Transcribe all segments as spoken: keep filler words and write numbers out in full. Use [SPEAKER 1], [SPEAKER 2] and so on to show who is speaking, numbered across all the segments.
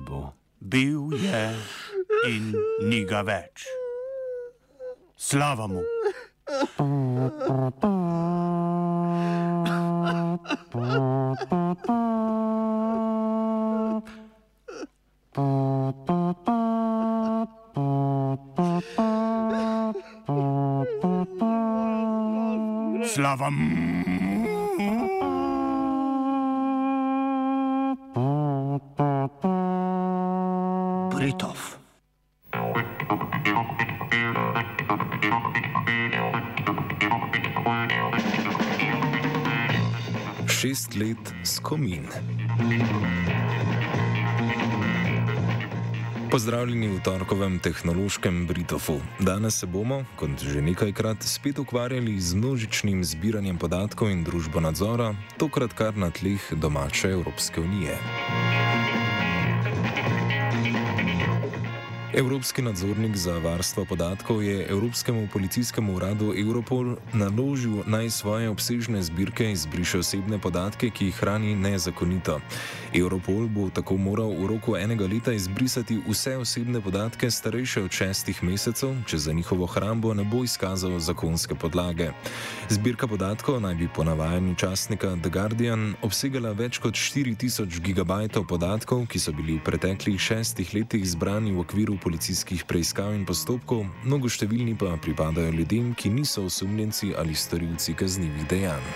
[SPEAKER 1] bo. Bil je in ni ga več. Slava mu! Slava mu! Britov.
[SPEAKER 2] Šest let skomin. Pozdravljeni v torkovem tehnološkem Britofu. Danes se bomo, kot že nekajkrat, spet ukvarjali z množičnim zbiranjem podatkov in družbo nadzora, tokrat kar na tleh domače Evropske unije. Evropski nadzornik za varstvo podatkov je Evropskemu policijskemu uradu Europol naložil naj svoje obsežne zbirke izbriše osebne podatke, ki jih hrani nezakonito. Europol bo tako moral v roku enega leta izbrisati vse osebne podatke starejše od šestih mesecev, če za njihovo hrambo ne bo izkazal zakonske podlage. Zbirka podatkov naj bi po navajanju časnika The Guardian obsegala več kot štiri tisoč gigabajtov podatkov, ki so bili v preteklih šestih letih zbrani v okviru policijskih preiskav in postopkov, mnogo številni pa pripadajo ljudem, ki niso osumljenci ali storilci kaznivih dejanj.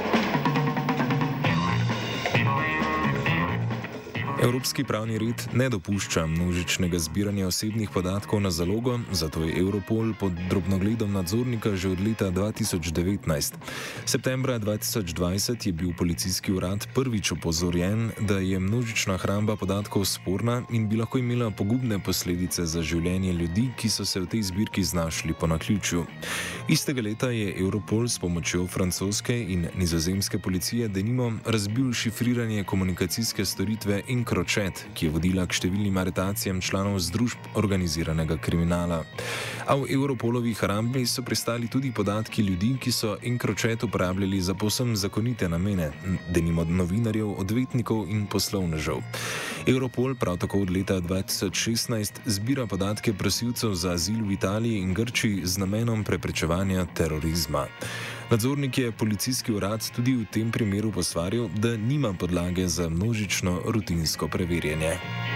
[SPEAKER 2] Evropski pravni red ne dopušča množičnega zbiranja osebnih podatkov na zalogo, zato je Europol pod drobnogledom nadzornika že od leta dva tisoč devetnajst. Septembra dva tisoč dvajset je bil policijski urad prvič opozorjen, da je množična hramba podatkov sporna in bi lahko imela pogubne posledice za življenje ljudi, ki so se v tej zbirki znašli po naključju. Istega leta je Europol s pomočjo francoske in nizozemske policije denimo razbil šifriranje komunikacijske storitve in Kročet, ki je vodila k številnim aretacijam članov združb organiziranega kriminala. A v Europolovi hrambi so pristali tudi podatki ljudi, ki so Encrochat uporabljali za povsem zakonite namene, denimo novinarjev, odvetnikov in poslovnežev. Europol prav tako od leta dva tisoč šestnajst zbira podatke prosilcev za azil v Italiji in Grčiji z namenom preprečevanja terorizma. Nadzornik je policijski urad tudi v tem primeru posvaril, da nima podlage za množično rutinsko preverjanje.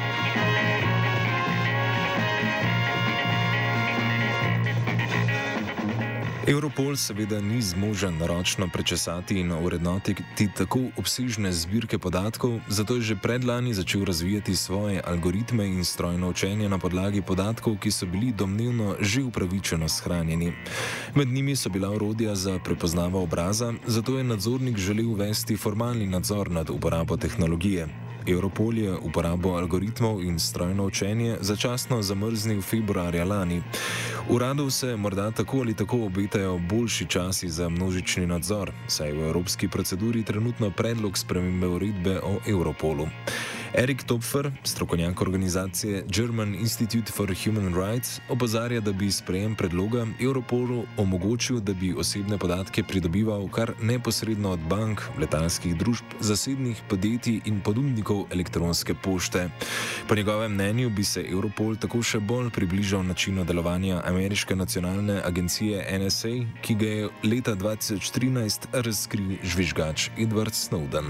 [SPEAKER 2] Europol seveda ni zmožen ročno prečesati in urednotiti tako obsežne zbirke podatkov, zato je že predlani začel razvijati svoje algoritme in strojno učenje na podlagi podatkov, ki so bili domnevno že upravičeno shranjeni. Med njimi so bila orodja za prepoznavo obraza, zato je nadzornik želel uvesti formalni nadzor nad uporabo tehnologije. Europol je uporabo algoritmov in strojno učenje začasno zamrznil februarja lani. Uradu se morda tako ali tako obetajo boljši časi za množični nadzor, saj v evropski proceduri trenutno predlog spremembe uredbe o Europolu. Erik Topfer, strokovnjak organizacije German Institute for Human Rights, opozarja, da bi sprejem predloga Europolu omogočil, da bi osebne podatke pridobival kar neposredno od bank, letalskih družb, zasebnih podjetij in ponudnikov elektronske pošte. Po njegovem mnenju bi se Europol tako še bolj približal načinu delovanja ameriške nacionalne agencije N S A, ki ga je leta dva tisoč trinajst razkril žvižgač Edward Snowden.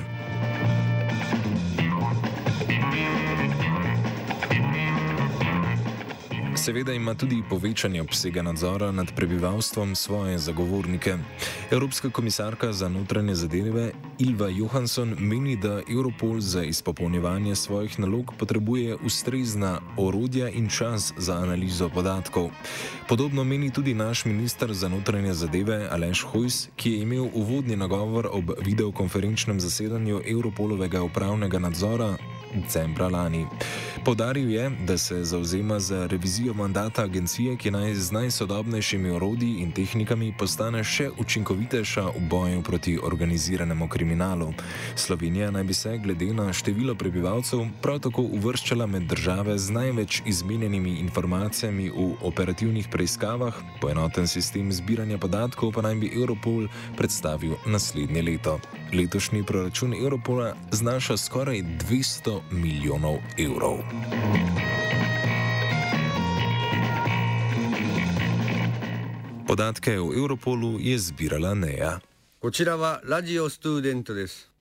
[SPEAKER 2] Seveda ima tudi povečanje obsega nadzora nad prebivalstvom svoje zagovornike. Evropska komisarka za notranje zadeve Ylva Johansson meni, da Europol za izpopolnjevanje svojih nalog potrebuje ustrezna orodja in čas za analizo podatkov. Podobno meni tudi naš minister za notranje zadeve Aleš Hojs, ki je imel uvodni nagovor ob videokonferenčnem zasedanju Europolovega upravnega nadzora decembra lani. Poudaril je, da se zavzema za revizijo mandata agencije, ki naj z najsodobnejšimi orodji in tehnikami postane še učinkovitejša v boju proti organiziranemu kriminalu. Slovenija naj bi se glede na število prebivalcev prav tako uvrščala med države z največ izmenjenimi informacijami v operativnih preiskavah, poenoten sistem zbiranja podatkov pa naj bi Europol predstavil naslednje leto. Letošnji proračun Europola znaša skoraj dvesto milijonov evrov. Podatke o Europolu je zbirala Neja.
[SPEAKER 3] こちらはラジオストゥーデントです。